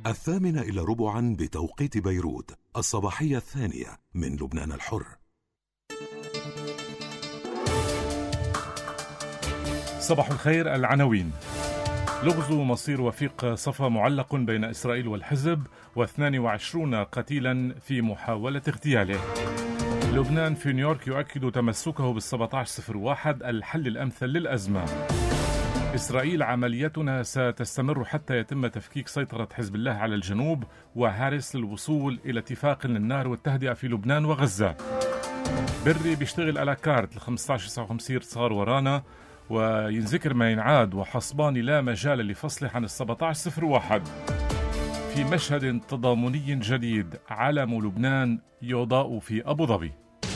8:15 بتوقيت بيروت، الصباحية الثانية من لبنان الحر. صباح الخير. العناوين: لغز مصير وفيق صفا معلق بين إسرائيل والحزب، و22 قتيلا في محاولة اغتياله. لبنان في نيويورك يؤكد تمسكه بال1701 الحل الأمثل للأزمة. إسرائيل: عمليتنا ستستمر حتى يتم تفكيك سيطرة حزب الله على الجنوب، وهارس للوصول إلى اتفاق للنار والتهدئة في لبنان وغزة. بري بيشتغل على كارت ال15-59 صار ورانا وينذكر ما ينعاد، وحصباني لا مجال لفصله عن ال1701. في مشهد تضامني جديد، علم لبنان يضاء في أبو ظبي.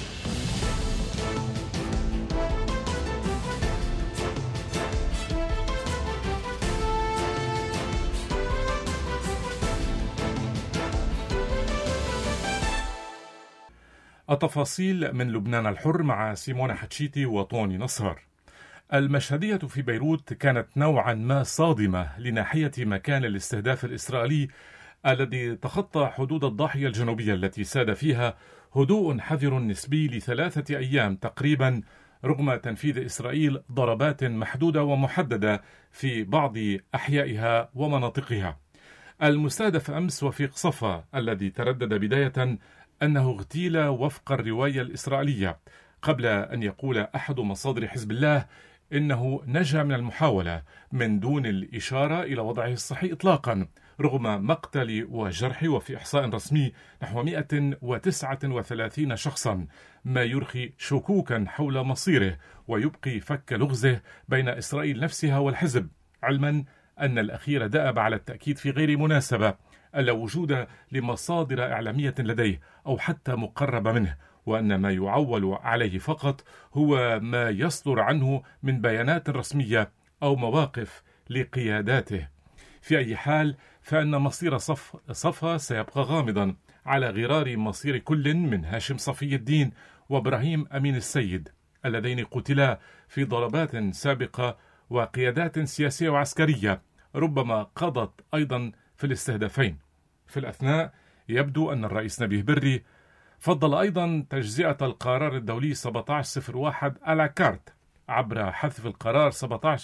التفاصيل من لبنان الحر مع سيمونة حتشيتي وطوني نصار. المشهدية في بيروت كانت نوعا ما صادمة لناحية مكان الاستهداف الإسرائيلي الذي تخطى حدود الضاحية الجنوبية التي ساد فيها هدوء حذر نسبي ل3 أيام تقريبا، رغم تنفيذ إسرائيل ضربات محدودة ومحددة في بعض أحيائها ومناطقها. المستهدف أمس وفيق صفا، الذي تردد بداية أنه اغتيل وفق الرواية الإسرائيلية، قبل أن يقول أحد مصادر حزب الله إنه نجا من المحاولة من دون الإشارة إلى وضعه الصحي إطلاقا، رغم مقتل وجرح، وفي إحصاء رسمي نحو 139 شخصا، ما يرخي شكوكا حول مصيره ويبقي فك لغزه بين إسرائيل نفسها والحزب، علما أن الأخير دأب على التأكيد في غير مناسبة ألا وجود لمصادر إعلامية لديه أو حتى مقربة منه، وأن ما يعول عليه فقط هو ما يصدر عنه من بيانات رسمية أو مواقف لقياداته. في أي حال فإن مصير صفا سيبقى غامضا، على غرار مصير كل من هاشم صفي الدين وإبراهيم أمين السيد، اللذين قتلا في ضربات سابقة، وقيادات سياسية وعسكرية ربما قضت أيضا في الاستهدافين. في الأثناء يبدو أن الرئيس نبيه بري فضل أيضا تجزئة القرار الدولي 1701 على كارت عبر حذف القرار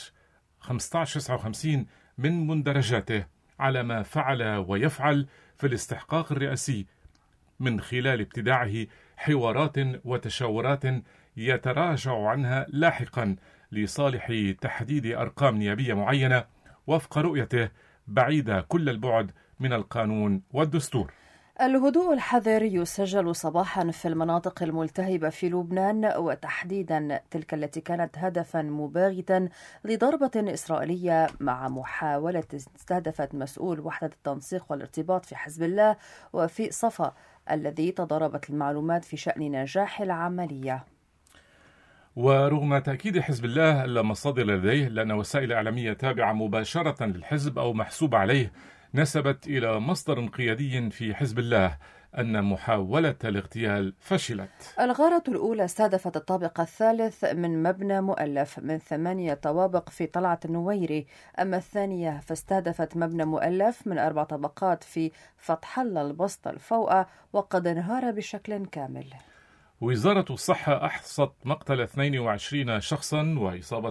1559 من مندرجاته، على ما فعل ويفعل في الاستحقاق الرئاسي، من خلال ابتداعه حوارات وتشاورات يتراجع عنها لاحقا لصالح تحديد أرقام نيابية معينة وفق رؤيته بعيدة كل البعد من القانون والدستور. الهدوء الحذر يسجل صباحا في المناطق الملتهبة في لبنان، وتحديدا تلك التي كانت هدفا مباغتا لضربة إسرائيلية، مع محاولة استهدفت مسؤول وحدة التنسيق والارتباط في حزب الله وفي صفا، الذي تضاربت المعلومات في شأن نجاح العملية. ورغم تأكيد حزب الله المصادر لديه لأن وسائل إعلامية تابعة مباشرة للحزب أو محسوبة عليه نسبت إلى مصدر قيادي في حزب الله أن محاولة الاغتيال فشلت. الغارة الأولى استهدفت الطابق الثالث من مبنى مؤلف من 8 طوابق في طلعة النويري، أما الثانية فاستهدفت مبنى مؤلف من 4 طبقات في فتح الله البسطة الفوقة، وقد انهار بشكل كامل. وزارة الصحة أحصت مقتل 22 شخصا وإصابة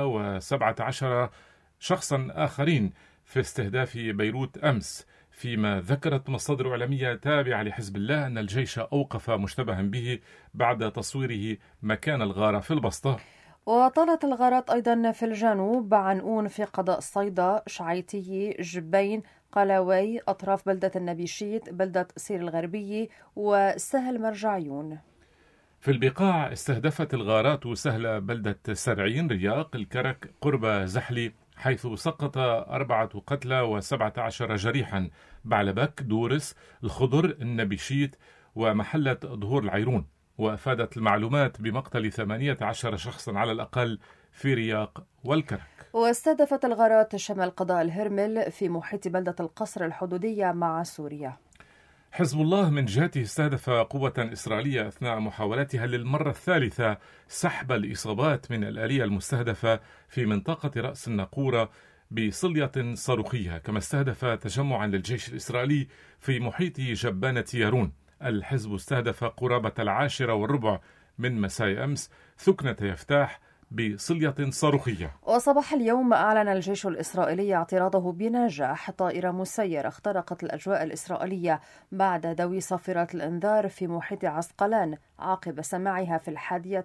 117 شخصا آخرين في استهداف بيروت أمس، فيما ذكرت مصادر إعلامية تابعة لحزب الله أن الجيش أوقف مشتبها به بعد تصويره مكان الغارة في البسطة. وطالت الغارات أيضا في الجنوب، عنقون في قضاء صيدا، شعيتي، جبين، قلاوي، أطراف بلدة النبيشيت، بلدة سير الغربية، وسهل مرجعيون. في البقاع استهدفت الغارات سهل بلدة سرعين، رياق، الكرك قرب زحلي، حيث سقط 4 قتلى و17 جريحا، بعلبك، دورس، الخضر، النبيشيت، ومحلة ظهور العيرون. وأفادت المعلومات بمقتل 18 شخصا على الأقل في رياق والكرك. واستهدفت الغارات شمال قضاء الهرمل في محيط بلدة القصر الحدودية مع سوريا. حزب الله من جهته استهدف قوة إسرائيلية أثناء محاولتها للمرة الثالثة سحب الإصابات من الآلية المستهدفة في منطقة رأس الناقورة بصلية صاروخية، كما استهدف تجمعا للجيش الإسرائيلي في محيط جبانة يارون. الحزب استهدف قرابة 10:15 من مساء أمس ثكنة يفتاح بصلية صاروخية. وصباح اليوم أعلن الجيش الإسرائيلي اعتراضه بنجاح طائرة مسيرة اخترقت الأجواء الإسرائيلية بعد دوي صافرات الإنذار في محيط عسقلان عقب سماعها في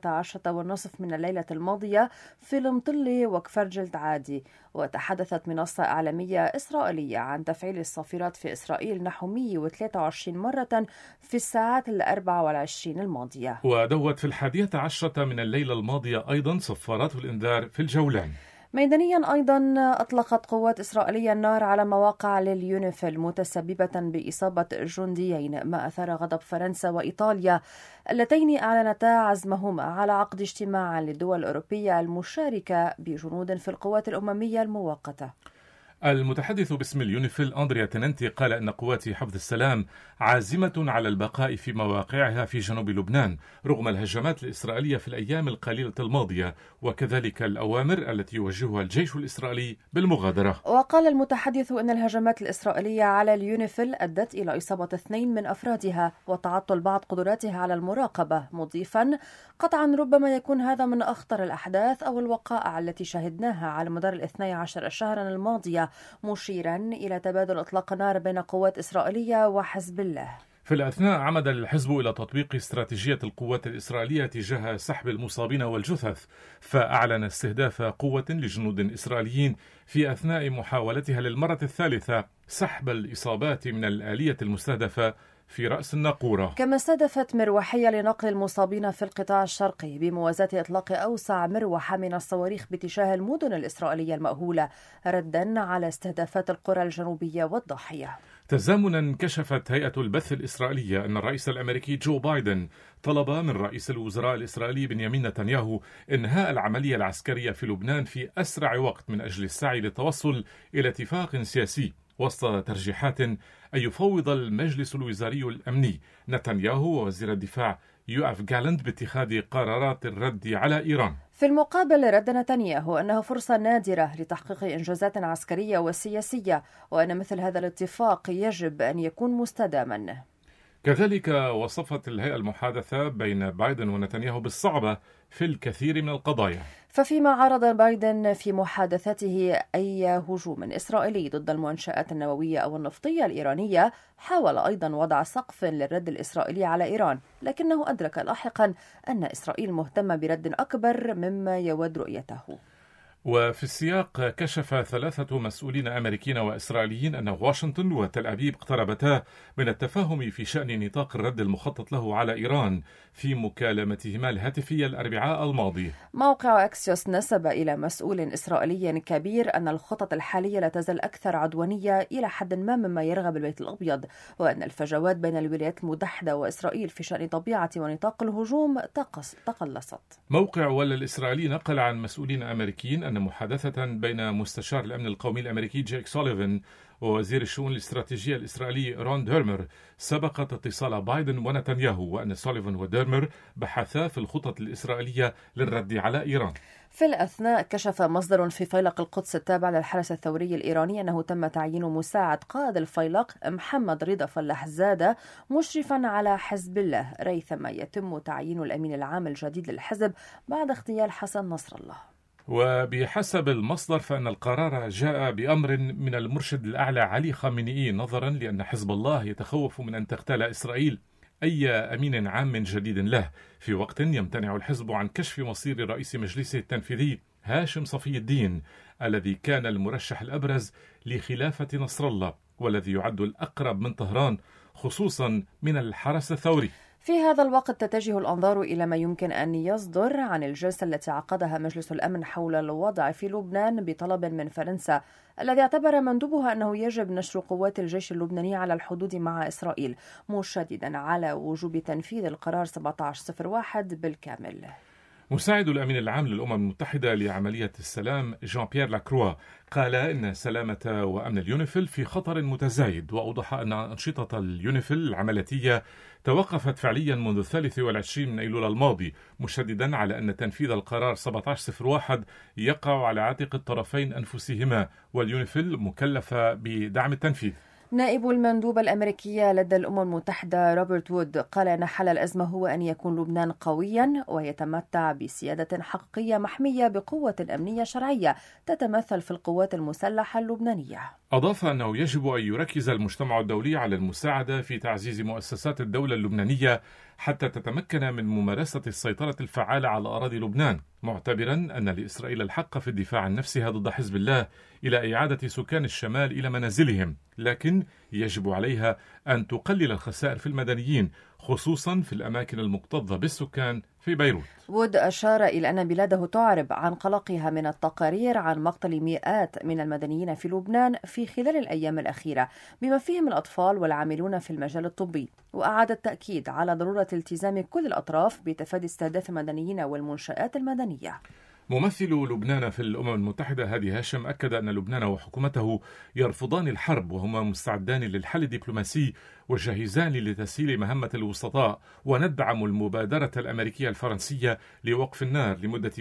11:30 من الليلة الماضية في المطلة وكفر جلد عادي. وتحدثت منصة إعلامية إسرائيلية عن تفعيل الصافرات في إسرائيل نحو 123 مرة في الساعات 24 الماضية. ودوت في 11:00 من الليلة الماضية أيضا صفارات الإنذار في الجولان. ميدانيا أيضا أطلقت قوات إسرائيلية النار على مواقع لليونيفيل متسببة بإصابة جنديين، ما أثار غضب فرنسا وإيطاليا اللتين أعلنتا عزمهما على عقد اجتماع للدول الأوروبية المشاركة بجنود في القوات الأممية المؤقتة. المتحدث باسم اليونيفيل أندريا تننتي قال إن قوات حفظ السلام عازمة على البقاء في مواقعها في جنوب لبنان رغم الهجمات الإسرائيلية في الأيام القليلة الماضية، وكذلك الأوامر التي يوجهها الجيش الإسرائيلي بالمغادرة. وقال المتحدث إن الهجمات الإسرائيلية على اليونيفيل أدت إلى إصابة 2 من أفرادها وتعطل بعض قدراتها على المراقبة، مضيفا قطعا ربما يكون هذا من أخطر الأحداث أو الوقائع التي شهدناها على مدار 12 شهرا الماضية، مشيرا إلى تبادل إطلاق نار بين قوات إسرائيلية وحزب الله. في الأثناء عمد الحزب إلى تطبيق استراتيجية القوات الإسرائيلية تجاه سحب المصابين والجثث، فأعلن استهداف قوة لجنود إسرائيليين في أثناء محاولتها للمرة الثالثة سحب الإصابات من الآلية المستهدفة في رأس الناقورة. كما استهدفت مروحية لنقل المصابين في القطاع الشرقي بموازاة إطلاق أوسع مروحة من الصواريخ باتجاه المدن الإسرائيلية المأهولة ردا على استهدافات القرى الجنوبية والضاحية. تزامنا كشفت هيئة البث الإسرائيلية أن الرئيس الأمريكي جو بايدن طلب من رئيس الوزراء الإسرائيلي بنيامين نتنياهو إنهاء العملية العسكرية في لبنان في أسرع وقت من أجل السعي للتوصل إلى اتفاق سياسي وسط ترجيحات أن يفوض المجلس الوزاري الأمني نتنياهو ووزير الدفاع يوآف جالنت باتخاذ قرارات الرد على إيران. في المقابل رد نتنياهو أنها فرصة نادرة لتحقيق إنجازات عسكرية وسياسية وأن مثل هذا الاتفاق يجب أن يكون مستداما. كذلك وصفت الهيئة المحادثة بين بايدن ونتنياهو بالصعبة في الكثير من القضايا. ففيما عرض بايدن في محادثته أي هجوم إسرائيلي ضد المنشآت النووية أو النفطية الإيرانية، حاول أيضا وضع سقف للرد الإسرائيلي على إيران، لكنه أدرك لاحقا أن إسرائيل مهتمة برد أكبر مما يود رؤيته. وفي السياق كشف 3 مسؤولين أمريكيين وإسرائيليين أن واشنطن وتل أبيب اقتربتا من التفاهم في شأن نطاق الرد المخطط له على إيران في مكالمتهما الهاتفية الأربعاء الماضي. موقع أكسيوس نسب إلى مسؤول إسرائيلي كبير أن الخطط الحالية لا تزال أكثر عدوانية إلى حد ما مما يرغب البيت الأبيض، وأن الفجوات بين الولايات المتحدة وإسرائيل في شأن طبيعة ونطاق الهجوم تقلصت. موقع ولا الإسرائيلي نقل عن مسؤولين أمريكيين أن محادثة بين مستشار الأمن القومي الأمريكي جيك سوليفان ووزير الشؤون الاستراتيجية الإسرائيلي رون ديرمر سبقت اتصال بايدن ونتنياهو، وأن سوليفان وديرمر بحثا في الخطط الإسرائيلية للرد على إيران. في الأثناء كشف مصدر في فيلق القدس التابع للحرس الثوري الإيراني أنه تم تعيين مساعد قائد الفيلق محمد رضا فلاح زادة مشرفا على حزب الله، ريثما يتم تعيين الأمين العام الجديد للحزب بعد اغتيال حسن نصر الله. وبحسب المصدر فإن القرار جاء بأمر من المرشد الأعلى علي خامنئي، نظرا لأن حزب الله يتخوف من أن تغتال إسرائيل أي أمين عام جديد له، في وقت يمتنع الحزب عن كشف مصير رئيس مجلسه التنفيذي هاشم صفي الدين الذي كان المرشح الأبرز لخلافة نصر الله والذي يعد الأقرب من طهران خصوصا من الحرس الثوري. في هذا الوقت تتجه الأنظار إلى ما يمكن أن يصدر عن الجلسة التي عقدها مجلس الأمن حول الوضع في لبنان بطلب من فرنسا، الذي اعتبر مندوبها أنه يجب نشر قوات الجيش اللبناني على الحدود مع إسرائيل، مشددا على وجوب تنفيذ القرار 1701 بالكامل. مساعد الأمين العام للأمم المتحدة لعملية السلام جان بيير لاكروا قال إن سلامة وأمن اليونيفيل في خطر متزايد، وأوضح أن أنشطة اليونيفيل العملياتية توقفت فعليا منذ 23 من أيلول الماضي، مشددا على أن تنفيذ القرار 1701 يقع على عاتق الطرفين أنفسهما، واليونيفيل مكلفة بدعم التنفيذ. نائب المندوب الأمريكي لدى الأمم المتحدة روبرت وود قال أن حل الأزمة هو أن يكون لبنان قويا ويتمتع بسيادة حقيقية محمية بقوة أمنية شرعية تتمثل في القوات المسلحة اللبنانية. أضاف أنه يجب أن يركز المجتمع الدولي على المساعدة في تعزيز مؤسسات الدولة اللبنانية حتى تتمكن من ممارسة السيطرة الفعالة على أراضي لبنان، معتبرا أن لإسرائيل الحق في الدفاع عن نفسها ضد حزب الله إلى إعادة سكان الشمال إلى منازلهم، لكن يجب عليها أن تقلل الخسائر في المدنيين، خصوصا في الأماكن المكتظة بالسكان في بيروت. وود أشار إلى أن بلاده تعرب عن قلقها من التقارير عن مقتل مئات من المدنيين في لبنان في خلال الأيام الأخيرة، بما فيهم الأطفال والعاملون في المجال الطبي، وأعاد التأكيد على ضرورة التزام كل الأطراف بتفادي استهداف المدنيين والمنشآت المدنية. ممثل لبنان في الأمم المتحدة هادي هاشم أكد أن لبنان وحكومته يرفضان الحرب، وهما مستعدان للحل الدبلوماسي وجاهزان لتسهيل مهمة الوسطاء، وندعم المبادرة الأمريكية الفرنسية لوقف النار لمدة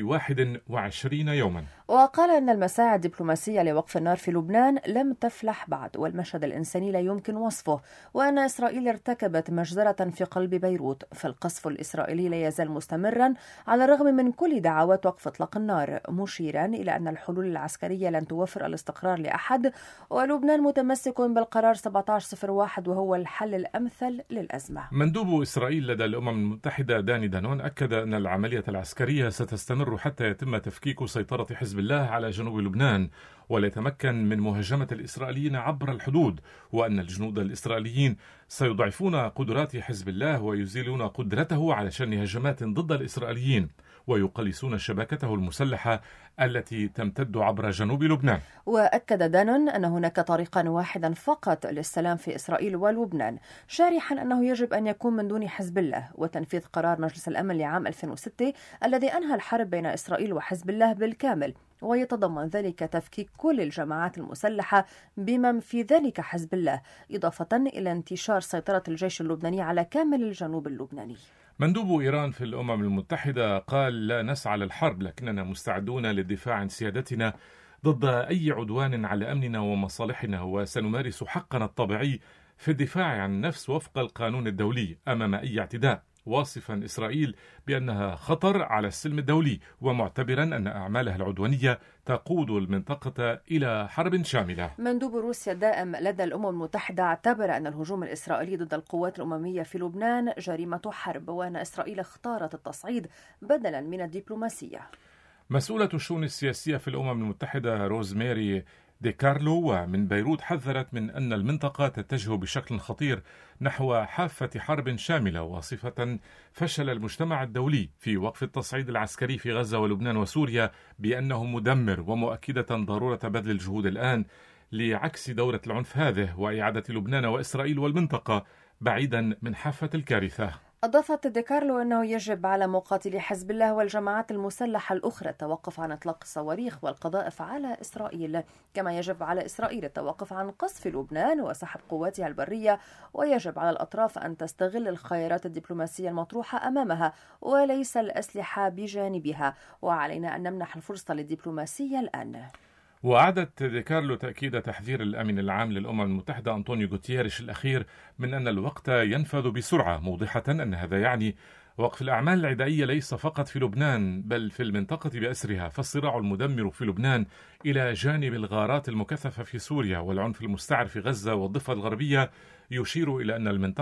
21 يوما. وقال أن المساعي الدبلوماسية لوقف النار في لبنان لم تفلح بعد، والمشهد الإنساني لا يمكن وصفه، وأن إسرائيل ارتكبت مجزرة في قلب بيروت، فالقصف الإسرائيلي لا يزال مستمرا على الرغم من كل دعوات وقف إطلاق النار، مشيرا إلى أن الحلول العسكرية لن توفر الاستقرار لأحد، ولبنان متمسك بالقرار 1701 وهو الحل الأمثل للأزمة. مندوب إسرائيل لدى الأمم المتحدة داني دانون أكد أن العملية العسكرية ستستمر حتى يتم تفكيك سيطرة حزب الله على جنوب لبنان وليتمكن من مهاجمة الإسرائيليين عبر الحدود، وأن الجنود الإسرائيليين سيضعفون قدرات حزب الله ويزيلون قدرته على شن هجمات ضد الإسرائيليين ويقلصون شبكته المسلحة التي تمتد عبر جنوب لبنان. وأكد دانون أن هناك طريقا واحدا فقط للسلام في إسرائيل ولبنان، شارحا أنه يجب أن يكون من دون حزب الله وتنفيذ قرار مجلس الأمن لعام 2006 الذي أنهى الحرب بين إسرائيل وحزب الله بالكامل، ويتضمن ذلك تفكيك كل الجماعات المسلحة بما في ذلك حزب الله، إضافة إلى انتشار سيطرة الجيش اللبناني على كامل الجنوب اللبناني. مندوب إيران في الأمم المتحدة قال: لا نسعى للحرب، لكننا مستعدون للدفاع عن سيادتنا ضد أي عدوان على أمننا ومصالحنا، وسنمارس حقنا الطبيعي في الدفاع عن النفس وفق القانون الدولي أمام أي اعتداء، واصفا إسرائيل بأنها خطر على السلم الدولي، ومعتبرا أن أعمالها العدوانية تقود المنطقة إلى حرب شاملة. مندوب روسيا الدائم لدى الأمم المتحدة اعتبر أن الهجوم الإسرائيلي ضد القوات الأممية في لبنان جريمة حرب، وأن إسرائيل اختارت التصعيد بدلا من الدبلوماسية. مسؤولة الشؤون السياسية في الأمم المتحدة روزماري دي كارلو ومن بيروت حذرت من أن المنطقة تتجه بشكل خطير نحو حافة حرب شاملة، واصفة فشل المجتمع الدولي في وقف التصعيد العسكري في غزة ولبنان وسوريا بأنه مدمر، ومؤكدة ضرورة بذل الجهود الآن لعكس دورة العنف هذه وإعادة لبنان وإسرائيل والمنطقة بعيدا من حافة الكارثة. أضافت ديكارلو أنه يجب على مقاتلي حزب الله والجماعات المسلحة الأخرى التوقف عن إطلاق الصواريخ والقذائف على إسرائيل، كما يجب على إسرائيل التوقف عن قصف لبنان وسحب قواتها البرية، ويجب على الأطراف أن تستغل الخيارات الدبلوماسية المطروحة أمامها وليس الأسلحة بجانبها، وعلينا أن نمنح الفرصة للدبلوماسية الآن. وأعادت ديكارلو تأكيد تحذير الأمين العام للأمم المتحدة أنطونيو غوتيريش الأخير من أن الوقت ينفذ بسرعة، موضحة أن هذا يعني وقف الأعمال العدائية ليس فقط في لبنان بل في المنطقة بأسرها، فالصراع المدمر في لبنان إلى جانب الغارات المكثفة في سوريا والعنف المستعر في غزة والضفة الغربية يشير إلى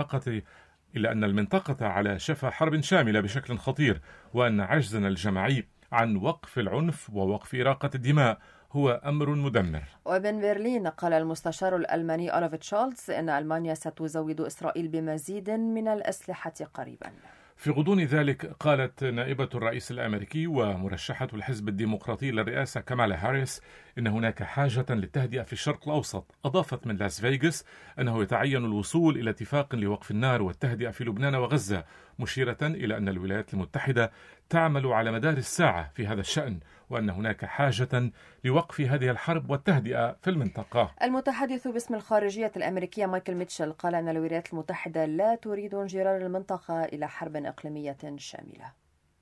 أن المنطقة على شفا حرب شاملة بشكل خطير، وأن عجزنا الجماعي عن وقف العنف ووقف إراقة الدماء هو أمر مدمر. ومن برلين قال المستشار الألماني أولف تشولز إن ألمانيا ستزود إسرائيل بمزيد من الأسلحة قريبا. في غضون ذلك قالت نائبة الرئيس الأمريكي ومرشحة الحزب الديمقراطي للرئاسة كامالا هاريس إن هناك حاجة للتهدئة في الشرق الأوسط. أضافت من لاس فيغاس أنه يتعين الوصول إلى اتفاق لوقف النار والتهدئة في لبنان وغزة، مشيرة إلى أن الولايات المتحدة تعمل على مدار الساعة في هذا الشأن، وأن هناك حاجة لوقف هذه الحرب والتهدئة في المنطقة. المتحدث باسم الخارجية الأمريكية مايكل ميتشل قال أن الولايات المتحدة لا تريد انجرار المنطقة إلى حرب إقليمية شاملة.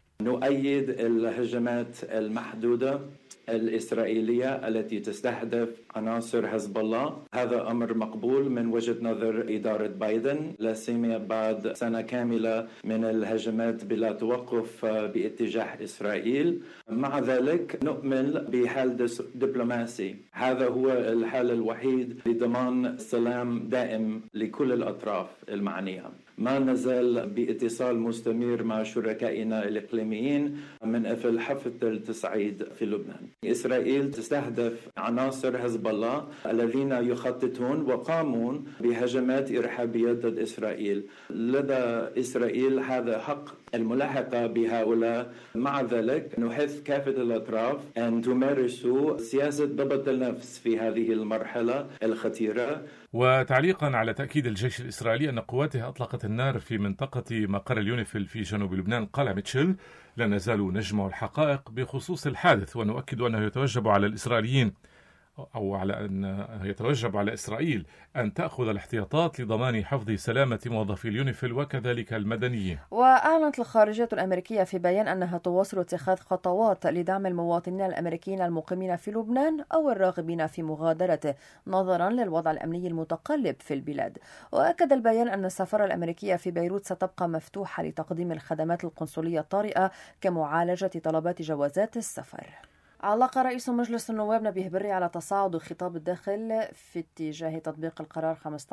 نؤيد الهجمات المحدودة الإسرائيلية التي تستهدف عناصر حزب الله. هذا أمر مقبول من وجهة نظر إدارة بايدن، لا سيما بعد سنة كاملة من الهجمات بلا توقف باتجاه إسرائيل. مع ذلك نؤمن بحل دبلوماسي، هذا هو الحل الوحيد لضمان سلام دائم لكل الأطراف المعنية. ما نزال باتصال مستمر مع شركائنا الإقليميين من أجل حفظ التصعيد في لبنان. إسرائيل تستهدف عناصر حزب الله الذين يخططون وقامون بهجمات إرهابية ضد إسرائيل. لدى إسرائيل هذا حق الملاحقة بهؤلاء. مع ذلك نحث كافة الأطراف أن تمارسوا سياسة ضبط النفس في هذه المرحلة الخطيرة. وتعليقا على تأكيد الجيش الإسرائيلي أن قواته أطلقت النار في منطقة مقر اليونيفيل في جنوب لبنان، قال ميتشل: لا نزال نجمع الحقائق بخصوص الحادث، ونؤكد أنه يتوجب على الإسرائيليين أو على أن يتوجب على إسرائيل أن تأخذ الاحتياطات لضمان حفظ سلامة موظفي اليونيفيل وكذلك المدنيين. وأعلنت الخارجية الأمريكية في بيان أنها تواصل اتخاذ خطوات لدعم المواطنين الأمريكيين المقيمين في لبنان أو الراغبين في مغادرته نظرا للوضع الأمني المتقلب في البلاد. وأكد البيان أن السفارة الأمريكية في بيروت ستبقى مفتوحة لتقديم الخدمات القنصلية الطارئة كمعالجة طلبات جوازات السفر. علق رئيس مجلس النواب نبيه بري على تصاعد خطاب الداخل في اتجاه تطبيق القرار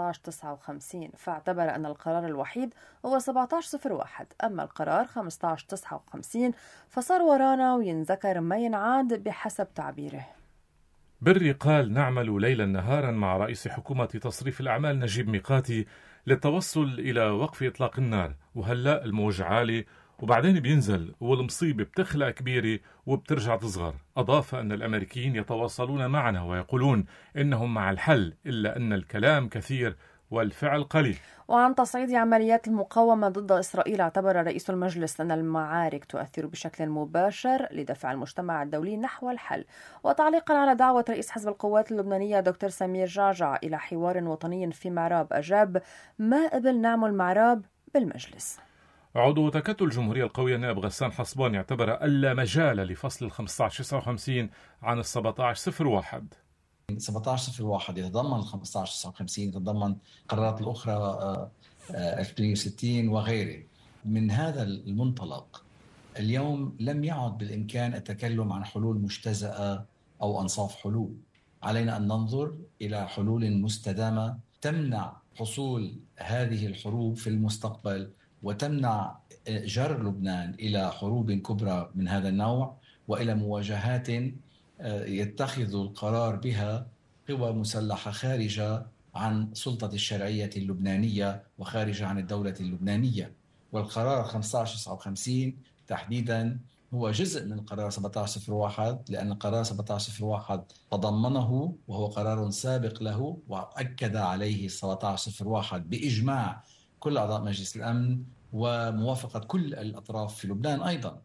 1559، فاعتبر أن القرار الوحيد هو 1701، أما القرار 1559 فصار ورانا وينذكر ما ينعاد بحسب تعبيره. بري قال: نعمل ليلا نهارا مع رئيس حكومة تصريف الأعمال نجيب ميقاتي للتوصل إلى وقف إطلاق النار، وهلأ الموج عالي وبعدين بينزل والمصيبة بتخلق كبيرة وبترجع تصغر. أضاف أن الأمريكيين يتواصلون معنا ويقولون إنهم مع الحل، إلا أن الكلام كثير والفعل قليل. وعن تصعيد عمليات المقاومة ضد إسرائيل، اعتبر رئيس المجلس أن المعارك تؤثر بشكل مباشر لدفع المجتمع الدولي نحو الحل. وتعليقا على دعوة رئيس حزب القوات اللبنانية دكتور سمير جعجع إلى حوار وطني في معراب، أجاب: ما قبل نعمل معراب بالمجلس. عضو تكتل الجمهورية القوية النائب غسان حصبان اعتبر ألا مجال لفصل ال 1559 عن ال 1701. 1701 يتضمن ال 1559، يتضمن قرارات الأخرى 1360 وغيره. من هذا المنطلق اليوم لم يعد بالإمكان التكلم عن حلول مجتزأة أو أنصاف حلول. علينا أن ننظر إلى حلول مستدامة تمنع حصول هذه الحروب في المستقبل، وتمنع جر لبنان إلى حروب كبرى من هذا النوع وإلى مواجهات يتخذ القرار بها قوى مسلحة خارجة عن سلطة الشرعية اللبنانية وخارجة عن الدولة اللبنانية. والقرار 1559 تحديدا هو جزء من قرار 1701، لأن قرار 1701 تضمنه وهو قرار سابق له وأكد عليه 1701 بإجماع كل أعضاء مجلس الأمن وموافقة كل الأطراف في لبنان أيضا.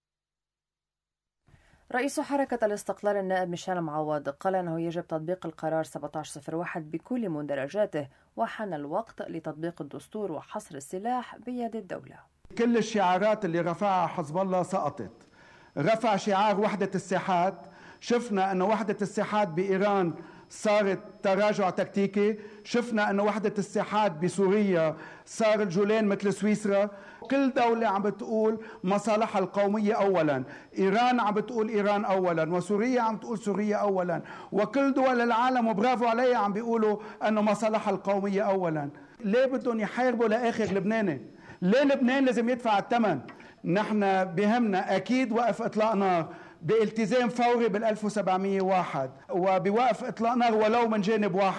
رئيس حركة الاستقلال النائب ميشيل معوض قال أنه يجب تطبيق القرار 1701 بكل مندرجاته، وحان الوقت لتطبيق الدستور وحصر السلاح بيد الدولة. كل الشعارات اللي رفعها حزب الله سقطت. رفع شعار وحدة الساحات، شفنا أن وحدة الساحات بإيران صارت تراجع تكتيكي، شفنا أن وحدة الساحات بسوريا صار الجولان مثل سويسرا. كل دولة عم بتقول مصالحها القومية أولا، إيران عم بتقول إيران أولا، وسوريا عم تقول سوريا أولا، وكل دول العالم وبرافو عليها عم بيقولوا أنه مصالحها القومية أولا. ليه بدهم يحاربوا لآخر لبناني؟ ليه لبنان لازم يدفع الثمن؟ نحن بهمنا أكيد وقف إطلاق نار بالتزام فوري بال1701 وبوقف إطلاق نار ولو من جانب واحد.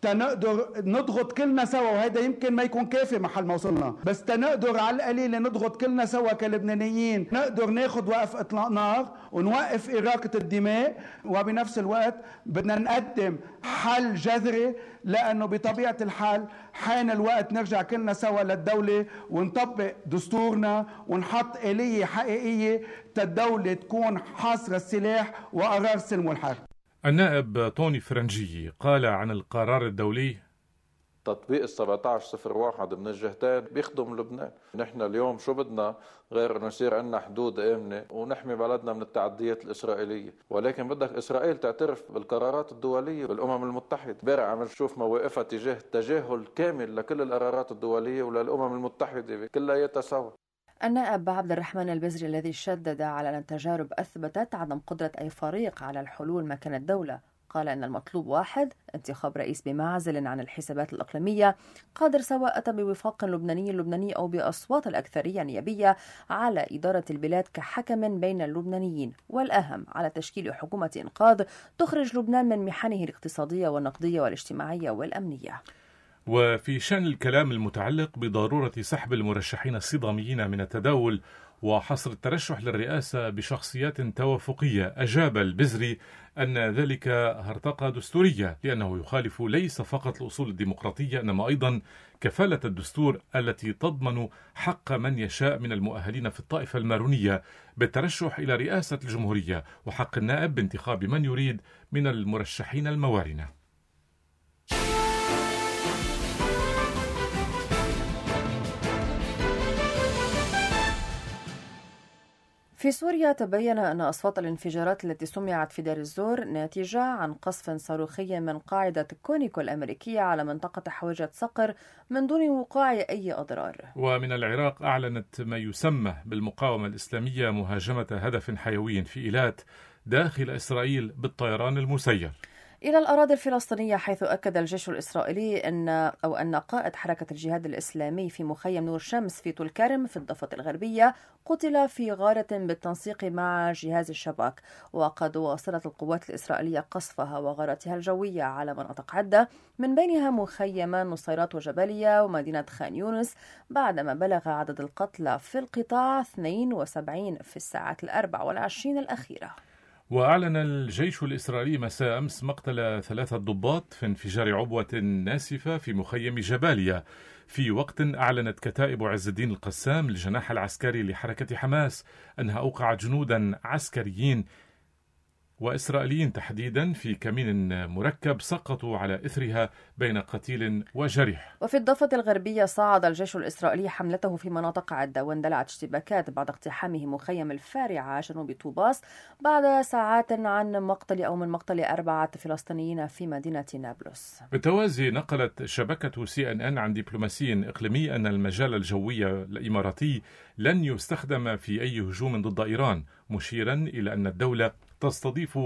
تنقدر نضغط كلنا سوا، وهذا يمكن ما يكون كافي محل ما وصلنا، بس تنقدر على القليل نضغط كلنا سوا كلبنانيين، نقدر ناخد وقف اطلاق نار ونوقف إراقة الدماء، وبنفس الوقت بدنا نقدم حل جذري، لأنه بطبيعة الحال حان الوقت نرجع كلنا سوا للدولة ونطبق دستورنا ونحط آلية حقيقية الدولة تكون حاصرة السلاح وقرار السلم والحرب. النائب طوني فرنجي قال عن القرار الدولي: تطبيق 1701 من الجهتين بيخدم لبنان. نحن اليوم شو بدنا غير انه يصير عندنا حدود آمنة ونحمي بلدنا من التعديات الإسرائيلية، ولكن بدك إسرائيل تعترف بالقرارات الدولية بالأمم المتحدة. امبارح عم نشوف مواقفها تجاه التجاهل كامل لكل القرارات الدولية وللأمم المتحدة كلها سوا. النائب عبد الرحمن البزري الذي شدد على أن التجارب أثبتت عدم قدرة أي فريق على الحلول مكان الدولة، قال أن المطلوب واحد: انتخاب رئيس بمعزل عن الحسابات الإقليمية قادر سواء أتى بوفاق لبناني أو بأصوات الأكثرية النيابية على إدارة البلاد كحكم بين اللبنانيين، والأهم على تشكيل حكومة إنقاذ تخرج لبنان من محنه الاقتصادية والنقدية والاجتماعية والأمنية. وفي شأن الكلام المتعلق بضرورة سحب المرشحين الصداميين من التداول وحصر الترشح للرئاسة بشخصيات توافقية، أجاب البزري أن ذلك هرطقة دستورية، لأنه يخالف ليس فقط الأصول الديمقراطية إنما أيضا كفالة الدستور التي تضمن حق من يشاء من المؤهلين في الطائفة المارونية بالترشح إلى رئاسة الجمهورية، وحق النائب بانتخاب من يريد من المرشحين الموارنة. في سوريا تبين أن أصوات الانفجارات التي سمعت في دير الزور ناتجة عن قصف صاروخي من قاعدة كونيكو الأمريكية على منطقة حويجة صقر من دون وقوع أي أضرار. ومن العراق أعلنت ما يسمى بالمقاومة الإسلامية مهاجمة هدف حيوي في إيلات داخل إسرائيل بالطيران المسير إلى الأراضي الفلسطينية، حيث أكد الجيش الإسرائيلي أن قائد حركة الجهاد الإسلامي في مخيم نور شمس في طول كرم في الضفة الغربية قتل في غارة بالتنسيق مع جهاز الشباك. وقد واصلت القوات الإسرائيلية قصفها وغاراتها الجوية على مناطق عدة من بينها مخيم نصيرات وجبالية ومدينة خان يونس، بعدما بلغ عدد القتلى في القطاع 72 في الساعات 24 الأخيرة. وأعلن الجيش الإسرائيلي مساء أمس مقتل 3 ضباط في انفجار عبوة ناسفة في مخيم جباليا، في وقت أعلنت كتائب عز الدين القسام الجناح العسكري لحركة حماس أنها أوقعت جنودا عسكريين وإسرائيليين تحديدا في كمين مركب سقطوا على إثرها بين قتيل وجريح. وفي الضفة الغربية صعد الجيش الإسرائيلي حملته في مناطق عدة، واندلعت اشتباكات بعد اقتحامه مخيم الفارعة جنوب طوباس بعد ساعات من مقتل 4 فلسطينيين في مدينة نابلس. بالتوازي نقلت شبكة CNN عن دبلوماسي إقليمي أن المجال الجوي الإماراتي لن يستخدم في أي هجوم ضد إيران، مشيرا إلى أن الدولة تستضيف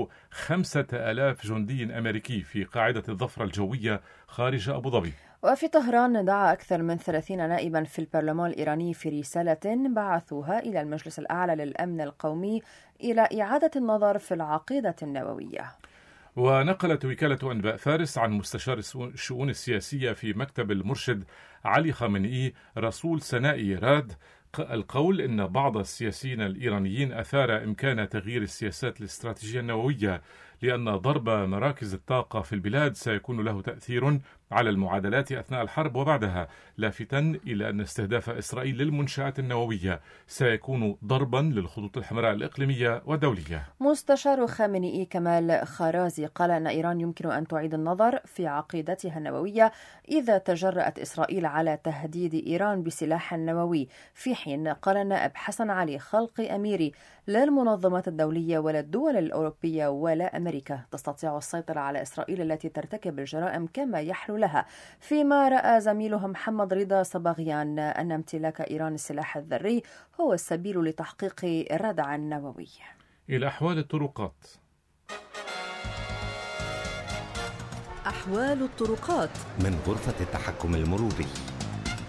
5000 جندي أمريكي في قاعدة الظفرة الجوية خارج أبو ظبي. وفي طهران دعا أكثر من 30 نائبا في البرلمان الإيراني في رسالة بعثوها إلى المجلس الأعلى للأمن القومي إلى إعادة النظر في العقيدة النووية. ونقلت وكالة أنباء فارس عن مستشار الشؤون السياسية في مكتب المرشد علي خامنئي رسول سنائي راد القول إن بعض السياسيين الإيرانيين أثار إمكان تغيير السياسات الاستراتيجية النووية، لأن ضرب مراكز الطاقة في البلاد سيكون له تأثير على المعادلات أثناء الحرب وبعدها، لافتاً إلى أن استهداف إسرائيل للمنشآت النووية سيكون ضرباً للخطوط الحمراء الإقليمية والدولية. مستشار خامنئي كمال خرازي قال أن إيران يمكن أن تعيد النظر في عقيدتها النووية إذا تجرأت إسرائيل على تهديد إيران بسلاح نووي، في حين قال النائب حسن علي خلقي أميري: لا المنظمات الدولية ولا الدول الأوروبية ولا أمريكا تستطيع السيطرة على إسرائيل التي ترتكب الجرائم كما يحلو لها، فيما رأى زميله محمد رضا صباغيان أن امتلاك إيران السلاح الذري هو السبيل لتحقيق الردع النووي. إلى أحوال الطرقات. أحوال الطرقات من غرفة التحكم المروري.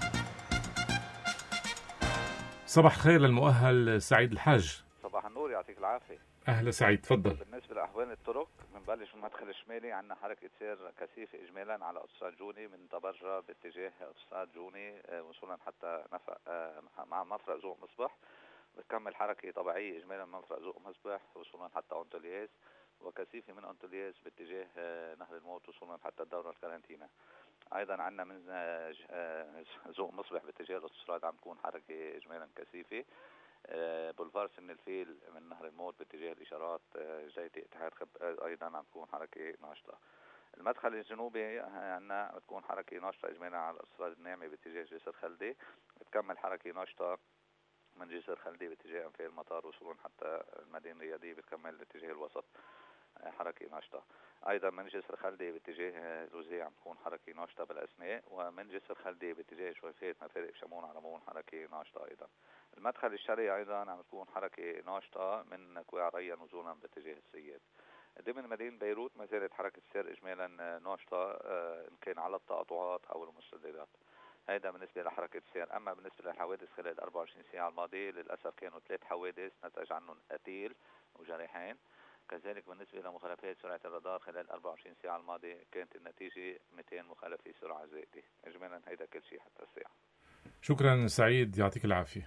صباح خير للمؤهل سعيد الحاج. صباح النور، يعطيك العافية. أهلا سعيد، تفضل. بالنسبة لأحوال الطرق بنبلش من المدخل الشمالي، عندنا حركة سير كثيفة إجمالا على أوتوستراد جوني من طبرجة باتجاه أوتوستراد جوني وصولا حتى نفق مع مفرق ذوق مصبح. بتكمل حركة طبيعية إجمالا من مفرق ذوق مصبح وصولا حتى أنطولياس، وكثيفة من أنطولياس باتجاه نهر الموت وصولا حتى الدورة الكارنتينا. أيضا عندنا من ذوق مصبح باتجاه الأوتوستراد عم تكون حركة إجمالا كثيفة. بولفار سن الفيل من نهر الموت باتجاه الإشارات جايتي اتحاد أيضا عم تكون حركة ناشطة. المدخل الجنوبي عندنا بتكون حركة ناشطة إجمالا على الأوتوستراد الناعمة باتجاه جسر خلدي، بتكمل حركة ناشطة من جسر خلدي باتجاه أنفاق المطار وصولا حتى المدينة الرياضية، بتكمل الاتجاه الوسط حركة ناشطة. أيضا من جسر خلدي باتجاه لوزي عم تكون حركة ناشطة بالأثناء، ومن جسر خلدي باتجاه شويفات مفارق شمون على مون حركة ناشطة أيضا. المدخل الشرقي أيضا عم تكون حركة ناشطة من كوع ريا نزولا باتجاه السياد. ضمن مدينة بيروت ما زالت حركة السير إجمالا ناشطة إن كان على التقاطعات أو المستديرات. هذا بالنسبة لحركة السير. أما بالنسبة للحوادث خلال 24 ساعة الماضية للأسف كانوا 3 حوادث نتج عنهم قتيل وجريحين. كذلك بالنسبة لمخالفات سرعة الرادار خلال 24 ساعة الماضية كانت النتيجة 200 مخالفة سرعة زائدة. إجمالا هذا كل شيء حتى الساعة. شكرا سعيد، يعطيك العافية.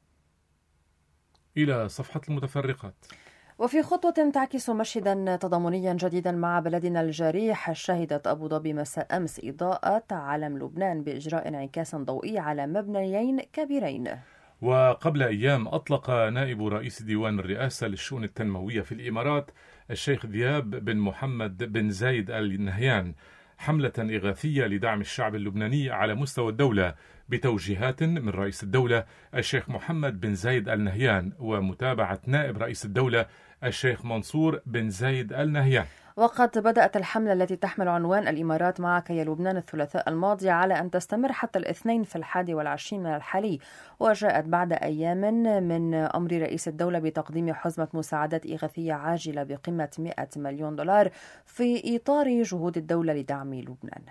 إلى صفحة المتفرقات. وفي خطوة تعكس مشهدا تضامنيا جديدا مع بلدنا الجريح، شهدت أبو ظبي مساء أمس إضاءة علم لبنان بإجراء انعكاس ضوئي على مبنيين كبيرين. وقبل أيام أطلق نائب رئيس ديوان الرئاسة للشؤون التنموية في الإمارات الشيخ ذياب بن محمد بن زايد آل نهيان حملة إغاثية لدعم الشعب اللبناني على مستوى الدولة بتوجيهات من رئيس الدولة الشيخ محمد بن زايد آل نهيان ومتابعة نائب رئيس الدولة الشيخ منصور بن زايد آل نهيان. وقد بدأت الحملة التي تحمل عنوان الإمارات معك يا لبنان الثلاثاء الماضي على أن تستمر حتى الاثنين في 21 من الحالي، وجاءت بعد أيام من أمر رئيس الدولة بتقديم حزمة مساعدات إغاثية عاجلة بقيمة 100 مليون دولار في إطار جهود الدولة لدعم لبنان.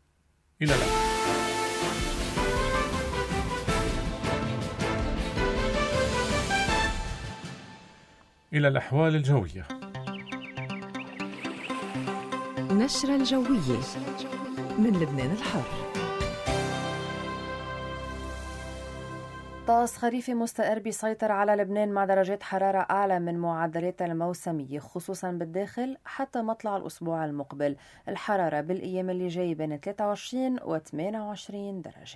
إلى الأحوال الجوية. نشرة الجوية من لبنان الحر. طقس خريفي مستقر بيسيطر على لبنان مع درجات حرارة أعلى من معدلات الموسمية خصوصا بالداخل حتى مطلع الأسبوع المقبل. الحرارة بالأيام اللي جاي بين 23 و 28 درجة.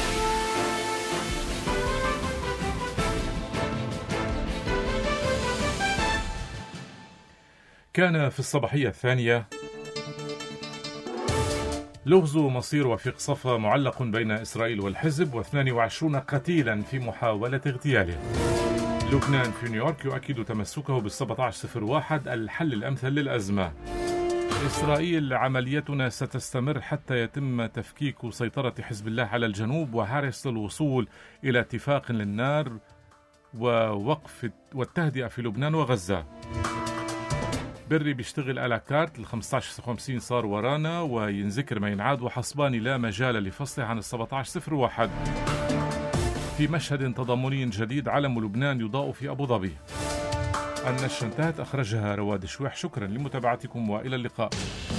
كان في الصباحية الثانية لغز مصير وفيق صفا معلق بين إسرائيل والحزب و22 قتيلا في محاولة اغتياله. لبنان في نيويورك يؤكد تمسكه بال1701 الحل الأمثل للأزمة. إسرائيل عمليتنا ستستمر حتى يتم تفكيك سيطرة حزب الله على الجنوب وحرص الوصول إلى اتفاق للنار ووقف والتهدئة في لبنان وغزة. بري بيشتغل على كارت ال15/55 صار ورانا وينذكر ما ينعاد، وحسباني لا مجال لفصله عن ال1701. في مشهد تضامني جديد علم لبنان يضاء في أبو ظبي. النشرة انتهت، أخرجها رواد شويح. شكرا لمتابعتكم وإلى اللقاء.